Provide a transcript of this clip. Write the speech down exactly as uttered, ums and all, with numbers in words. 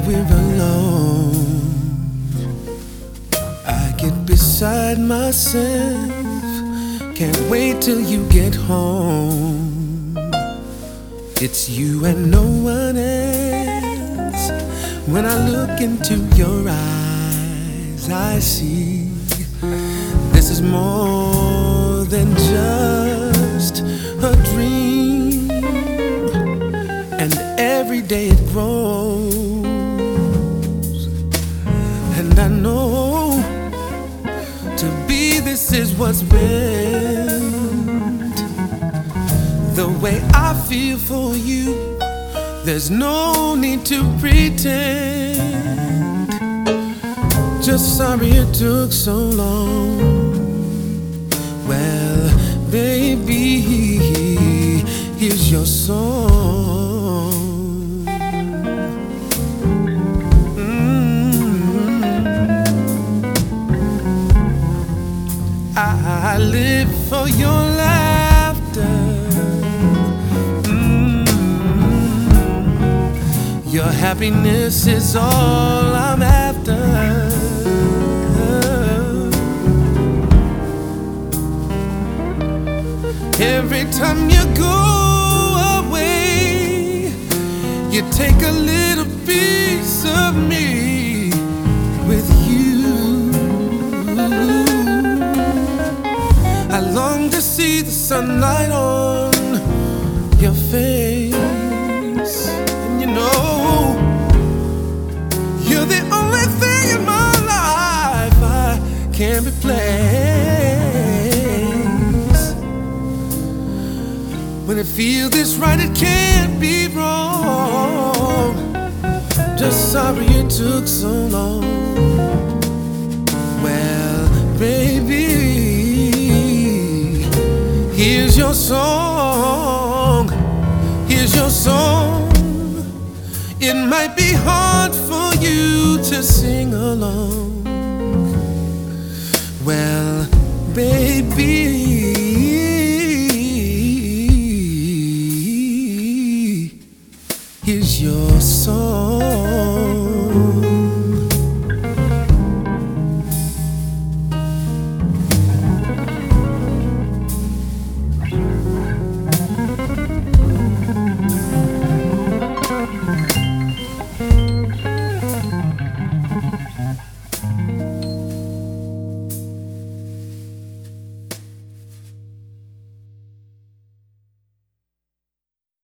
we're alone, I get beside myself. Can't wait till you get home. It's you and no one else. When I look into your eyes, I see this is more than just a dream. And every day it grows, and I know to be this is what's meant. The way I feel for you, there's no need to pretend. Just sorry it took so long. Well, baby, here's your song. mm-hmm. I live for your laughter. mm-hmm. Your happiness is all I'm after. Every time you go away, you take a little piece of me with you. I long to see the sunlight on your face, and you know you're the only thing in my life I can't replace. When it feels this right, it can't be wrong. Just sorry it took so long. Well, baby, here's your song. Here's your song. It might be hard for you to sing along. Well, baby, here's your song.